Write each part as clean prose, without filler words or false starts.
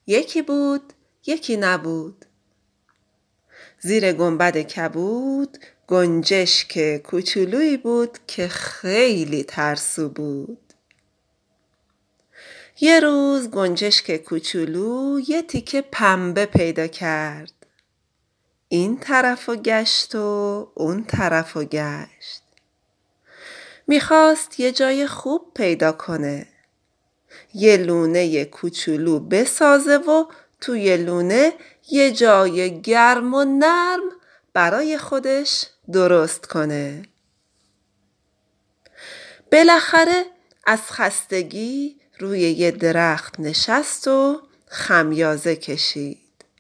یکی بود یکی نبود. زیر گنبد کبود گنجشک کوچولویی بود که خیلی ترسو بود. یه روز گنجشک کوچولو یه تیکه پنبه پیدا کرد. این طرف و گشت و اون طرف و گشت. میخواست یه جای خوب پیدا کنه. یه لونه کوچولو بسازه و توی لونه یه جای گرم و نرم برای خودش درست کنه. بالاخره از خستگی روی یه درخت نشست و خمیازه کشید.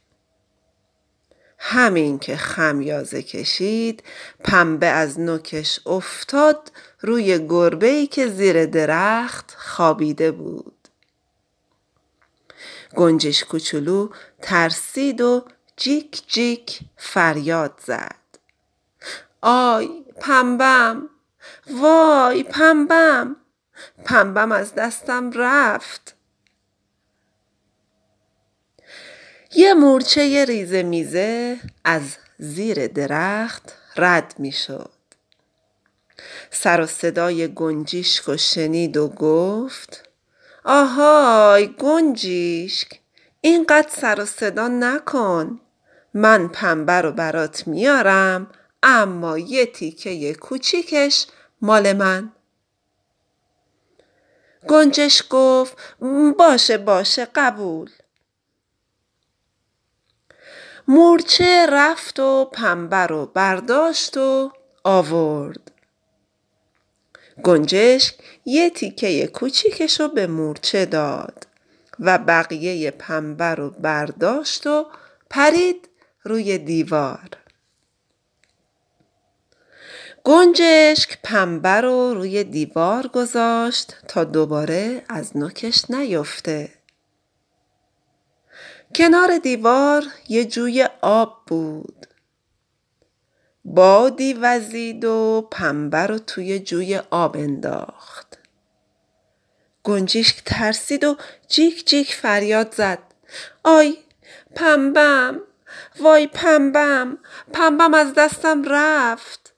همین که خمیازه کشید پنبه از نوکش افتاد روی گربه‌ای که زیر درخت خوابیده بود. گنجش کوچولو ترسید و جیک جیک فریاد زد. آی پنبم، وای پنبم، پنبم از دستم رفت. یه مورچه ریزه میزه از زیر درخت رد می شد. سر و صدای گنجیشک رو شنید و گفت آهای گنجیشک، اینقدر سر و صدا نکن. من پنبه رو برات میارم اما یه تیکه کوچیکش مال من. گنجشک گفت باشه قبول. مورچه رفت و پنبه رو برداشت و آورد. گنجشک یه تیکه کوچیکش رو به مورچه داد و بقیه پنبه رو برداشت و پرید روی دیوار. گنجشک پنبه رو روی دیوار گذاشت تا دوباره از نوکش نیفته. کنار دیوار یه جوی آب بود. بادی وزید و پنبه رو توی جوی آب انداخت. گنجشک ترسید و جیک جیک فریاد زد. آی پنبم، وای پنبم، پنبم از دستم رفت.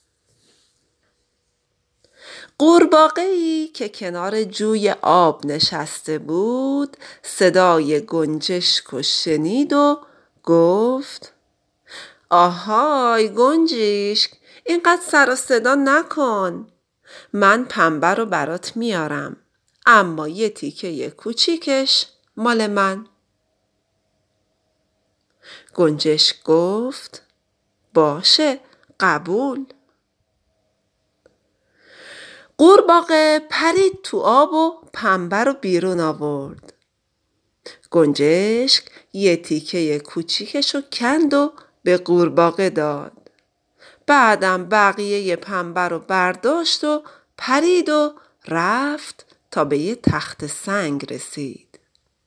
قورباغه‌ای که کنار جوی آب نشسته بود صدای گنجشک رو شنید و گفت آهای گنجشک، اینقدر سر و صدا نکن. من پنبه رو برات میارم اما یه تیکه کوچیکش مال من. گنجشک گفت باشه قبول. قورباغه پرید تو آب و پنبه رو بیرون آورد. گنجشک یه تیکه کوچیکش رو کند و به قورباغه داد. بعدم بقیه پنبه رو برداشت و پرید و رفت تا به یه تخت سنگ رسید.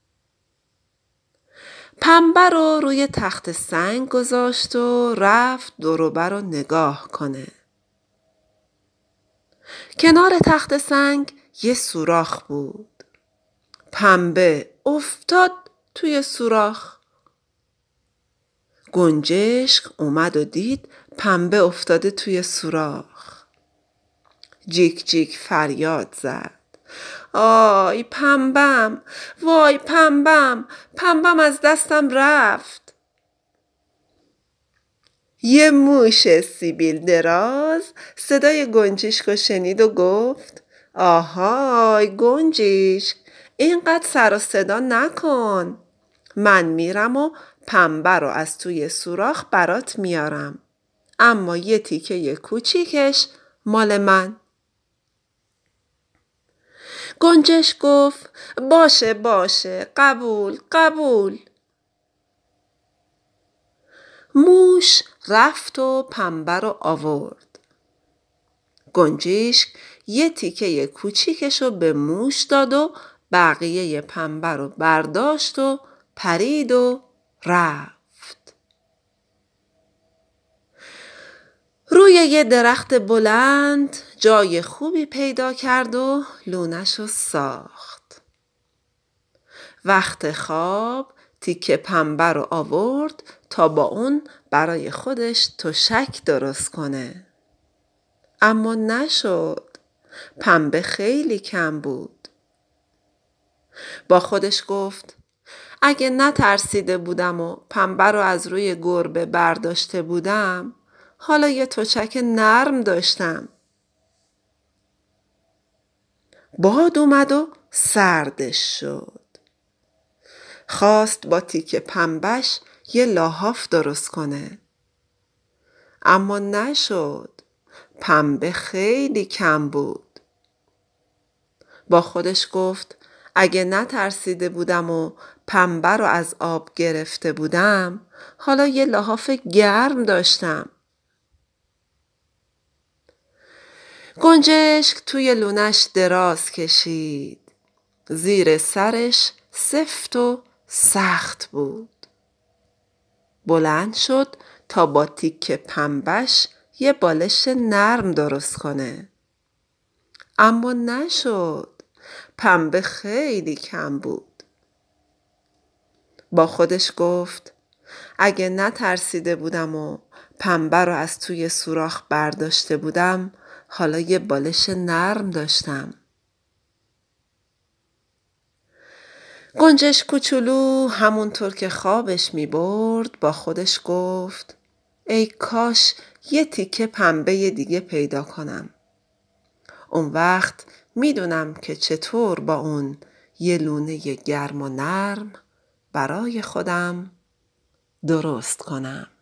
پنبه رو روی تخت سنگ گذاشت و رفت دور و بر رو نگاه کنه. کنار تخت سنگ یه سوراخ بود. پنبه افتاد توی سوراخ. گنجشک اومد و دید پنبه افتاده توی سوراخ. جیک جیک فریاد زد. آی پنبم، وای پنبم، پنبم از دستم رفت. یه موش سیبیل دراز صدای گنجشک رو شنید و گفت آهای گنجشک، اینقدر سر و صدا نکن. من میرم و پنبه رو از توی سوراخ برات میارم اما یه تیکه کوچیکش مال من. گنجشک گفت باشه قبول. موش رفت و پنبه رو آورد. گنجشک یه تیکه کوچیکش رو به موش داد و بقیه پنبه رو برداشت و پرید و رفت. روی یه درخت بلند جای خوبی پیدا کرد و لونش رو ساخت. وقت خواب تیکه پنبه رو آورد تا با اون برای خودش تشک درست کنه. اما نشد. پنبه خیلی کم بود. با خودش گفت اگه نترسیده بودم و پنبه رو از روی گربه برداشته بودم، حالا یه تشک نرم داشتم. باد اومد و سردش شد. خواست با تیکه پنبهش یه لحاف درست کنه. اما نشد. پنبه خیلی کم بود. با خودش گفت اگه نترسیده بودم و پنبه رو از آب گرفته بودم، حالا یه لحاف گرم داشتم. گنجشک توی لونش دراز کشید. زیر سرش سفت و سخت بود. بلند شد تا با تیکه پنبهش یه بالش نرم درست کنه. اما نشد. پنبه خیلی کم بود. با خودش گفت اگه نترسیده بودم و پنبه رو از توی سوراخ برداشته بودم، حالا یه بالش نرم داشتم. گنجش کوچولو همونطور که خوابش می برد با خودش گفت ای کاش یه تیکه پنبه دیگه پیدا کنم. اون وقت میدونم که چطور با اون یه لونه گرم و نرم برای خودم درست کنم.